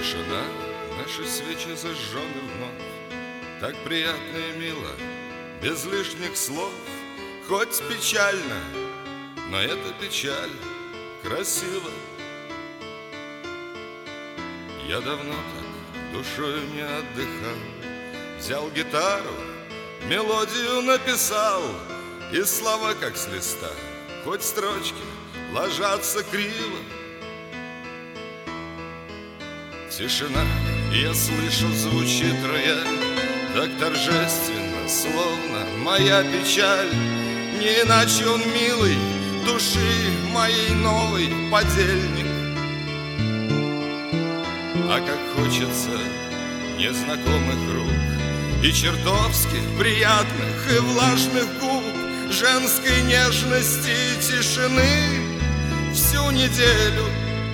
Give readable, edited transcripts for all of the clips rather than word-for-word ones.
Тишина, наши свечи зажжены вновь. Так приятно и мило, без лишних слов. Хоть печально, но эта печаль красива. Я давно так душою не отдыхал. Взял гитару, мелодию написал, и слова как с листа, хоть строчки ложатся криво. Тишина, я слышу, звучит рояль, так торжественно, словно моя печаль. Не иначе он милый, души моей новый подельник. А как хочется незнакомых рук и чертовски приятных и влажных губ, женской нежности и тишины всю неделю.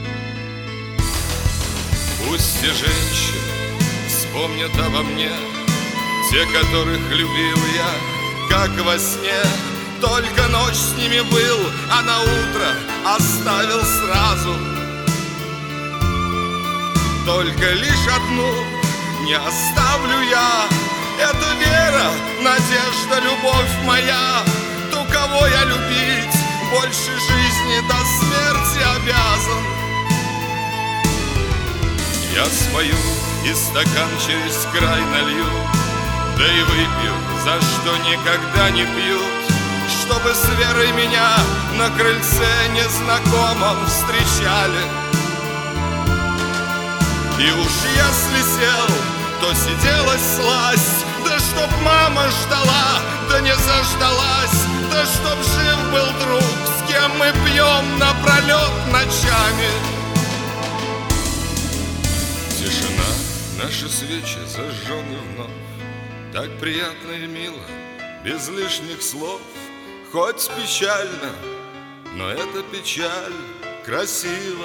Пусть и женщины вспомнят обо мне, те, которых любил я, как во сне. Только ночь с ними был, а на утро оставил сразу. Только лишь одну не оставлю я. Это вера, надежда, любовь моя, ту, кого я любить больше жизни до смерти обязан. Я спою и стакан через край налью, да и выпью, за что никогда не пьют, чтобы с верой меня на крыльце незнакомом встречали. И уж если сел, то сиделась сласть, да чтоб мама ждала, да не заждалась, да чтоб жив был друг, с кем мы пьем напролет ночами. Тишина, наши свечи зажжены вновь. Так приятно и мило, без лишних слов. Хоть печально, но эта печаль красива.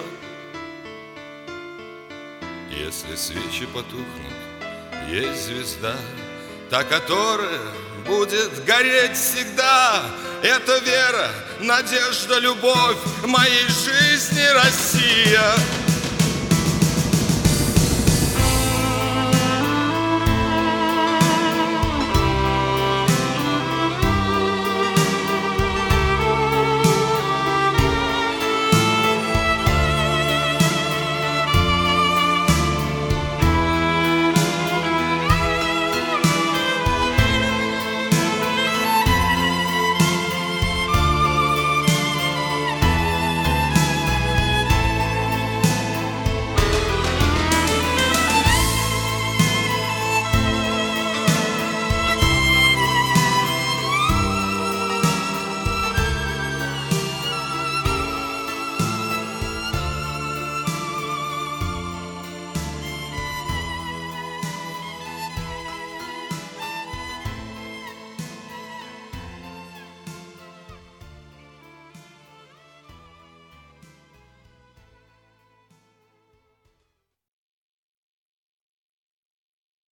Если свечи потухнут, есть звезда, та, которая будет гореть всегда. Это вера, надежда, любовь моей жизни, Россия.